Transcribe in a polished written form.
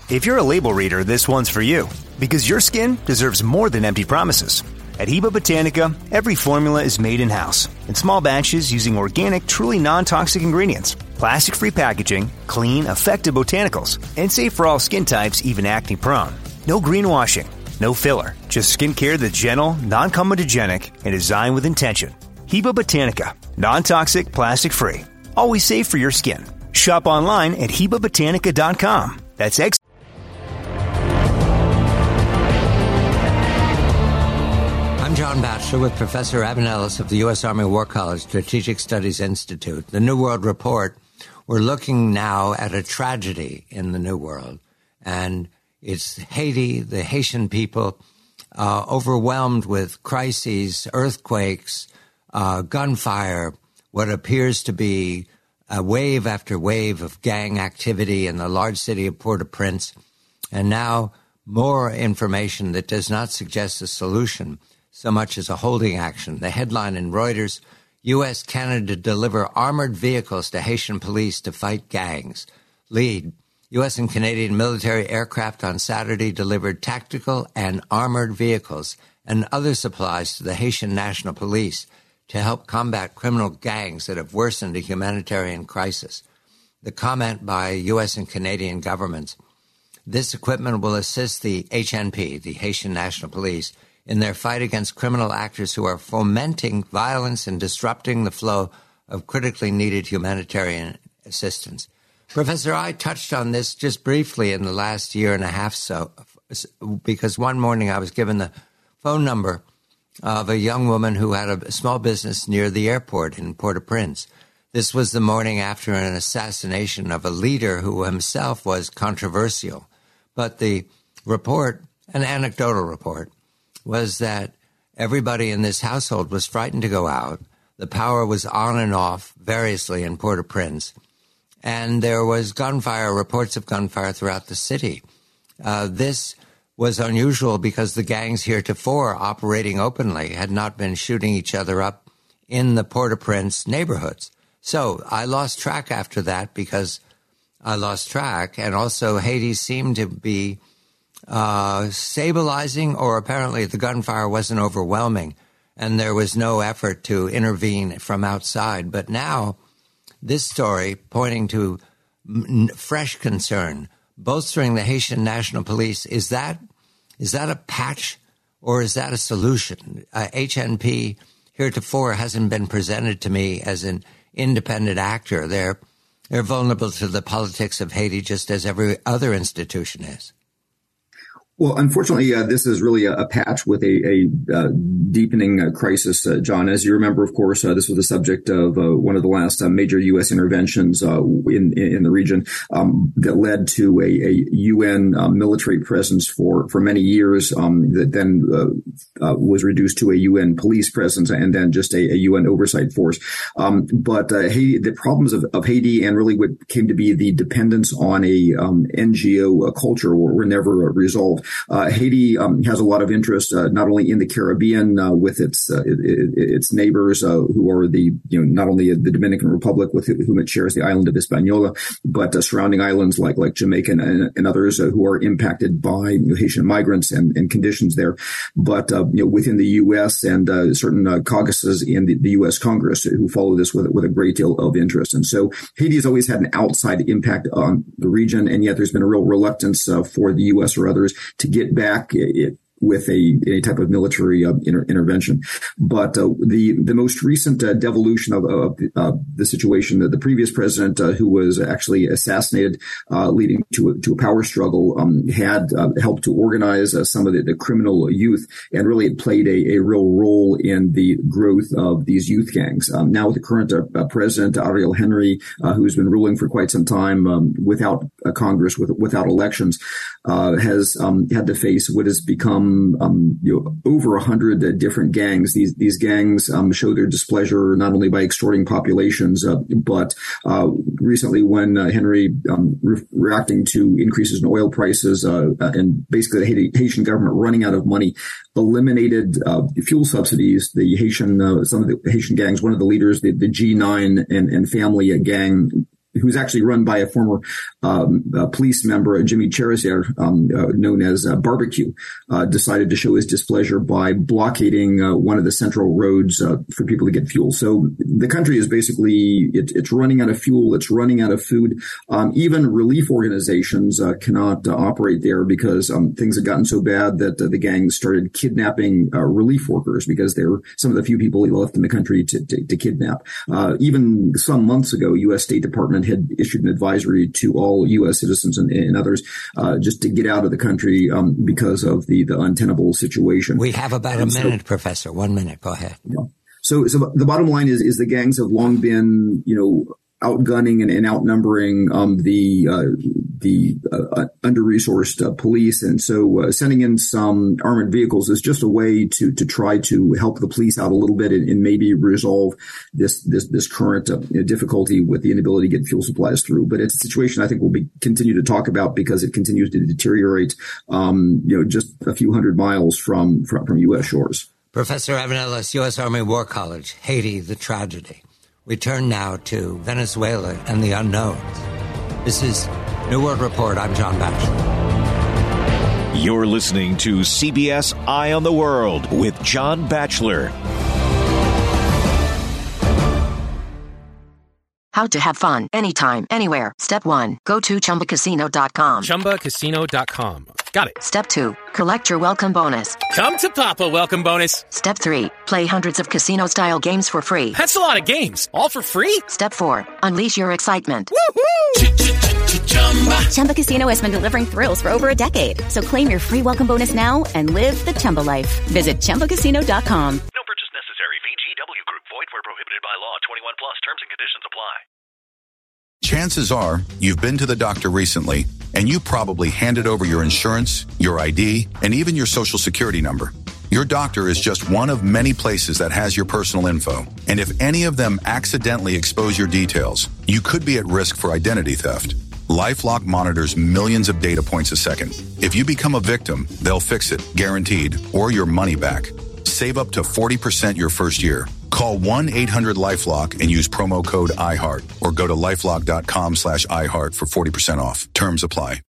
If you're a label reader, this one's for you, because your skin deserves more than empty promises. At Heba Botanica, every formula is made in-house, in small batches using organic, truly non-toxic ingredients, plastic-free packaging, clean, effective botanicals, and safe for all skin types, even acne-prone. No greenwashing, no filler, just skincare that's gentle, non-comedogenic, and designed with intention. Heba Botanica, non-toxic, plastic-free, always safe for your skin. Shop online at HebaBotanica.com. That's I'm John Batchelor with Professor Evan Ellis of the U.S. Army War College Strategic Studies Institute. The New World Report, we're looking now at a tragedy in the New World. And it's Haiti, the Haitian people, overwhelmed with crises, earthquakes, gunfire, what appears to be a wave after wave of gang activity in the large city of Port-au-Prince. And now more information that does not suggest a solution so much as a holding action. The headline in Reuters, U.S. Canada deliver armored vehicles to Haitian police to fight gangs. Lead, U.S. and Canadian military aircraft on Saturday delivered tactical and armored vehicles and other supplies to the Haitian National Police to help combat criminal gangs that have worsened a humanitarian crisis. The comment by U.S. and Canadian governments, this equipment will assist the HNP, the Haitian National Police, in their fight against criminal actors who are fomenting violence and disrupting the flow of critically needed humanitarian assistance. Professor, I touched on this just briefly in the last year and a half because one morning I was given the phone number of a young woman who had a small business near the airport in Port-au-Prince. This was the morning after an assassination of a leader who himself was controversial. But the report, an anecdotal report, was that everybody in this household was frightened to go out. The power was on and off variously in Port-au-Prince. And there was gunfire, reports of gunfire throughout the city. This was unusual because the gangs heretofore operating openly had not been shooting each other up in the Port-au-Prince neighborhoods. So I lost track after that because I lost track. And also Haiti seemed to be stabilizing, or apparently the gunfire wasn't overwhelming and there was no effort to intervene from outside. But now this story pointing to fresh concern, bolstering the Haitian National Police, is that a patch or is that a solution? HNP heretofore hasn't been presented to me as an independent actor. They're vulnerable to the politics of Haiti just as every other institution is. Well, unfortunately, this is really a patch with a deepening crisis, John. As you remember, of course, this was the subject of one of the last major U.S. interventions in the region that led to a UN military presence for many years that then was reduced to a UN police presence and then just a UN oversight force. But Haiti, the problems of Haiti and really what came to be the dependence on a NGO culture were never resolved. Haiti has a lot of interest not only in the Caribbean with its neighbors who are not only the Dominican Republic with whom it shares the island of Hispaniola, but surrounding islands like Jamaica and others who are impacted by Haitian migrants and conditions there. But within the U.S. and certain caucuses in the U.S. Congress who follow this with a great deal of interest. And so Haiti has always had an outside impact on the region, and yet there's been a real reluctance for the U.S. or others to get back with a type of military intervention. But the most recent devolution of the situation, the previous president who was actually assassinated, leading to a power struggle, had helped to organize some of the criminal youth, and really it played a real role in the growth of these youth gangs. Now with the current president, Ariel Henry, who's been ruling for quite some time without a Congress, without elections, has had to face what has become over 100 different gangs. These gangs show their displeasure not only by extorting populations, but recently when Henry, reacting to increases in oil prices and basically the Haitian government running out of money, eliminated fuel subsidies. Some of the Haitian gangs, one of the leaders, the G9 and family gang, who's actually run by a former police member, Jimmy Cherizier, known as Barbecue, decided to show his displeasure by blockading one of the central roads for people to get fuel. So the country is basically, it's running out of fuel, it's running out of food. Even relief organizations cannot operate there because things had gotten so bad that the gangs started kidnapping relief workers because they were some of the few people left in the country to kidnap. Even some months ago, U.S. State Department had issued an advisory to all U.S. citizens and others just to get out of the country because of the untenable situation. We have about a minute, Professor. 1 minute. Go ahead. Yeah. So the bottom line is the gangs have long been, outgunning and outnumbering the under-resourced police, and so sending in some armored vehicles is just a way to try to help the police out a little bit and maybe resolve this current difficulty with the inability to get fuel supplies through. But it's a situation I think we'll continue to talk about because it continues to deteriorate, just a few hundred miles from U.S. shores. Professor Evan Ellis, U.S. Army War College, Haiti, the tragedy. We turn now to Venezuela and the unknowns. This is New World Report. I'm John Batchelor. You're listening to CBS Eye on the World with John Batchelor. How to have fun anytime, anywhere. Step 1. Go to ChumbaCasino.com. ChumbaCasino.com. Got it. Step 2. Collect your welcome bonus. Come to Papa welcome bonus. Step 3. Play hundreds of casino-style games for free. That's a lot of games. All for free? Step 4. Unleash your excitement. Woohoo! Chumba Casino has been delivering thrills for over a decade. So claim your free welcome bonus now and live the Chumba life. Visit ChumbaCasino.com. No purchase necessary. VGW Group. Void where prohibited by law. 21 plus. Terms and conditions apply. Chances are you've been to the doctor recently, and you probably handed over your insurance, your ID, and even your social security number. Your doctor is just one of many places that has your personal info. And if any of them accidentally expose your details, you could be at risk for identity theft. LifeLock monitors millions of data points a second. If you become a victim, they'll fix it, guaranteed, or your money back. Save up to 40% your first year. Call 1-800-LifeLock and use promo code iHeart or go to LifeLock.com/iHeart for 40% off. Terms apply.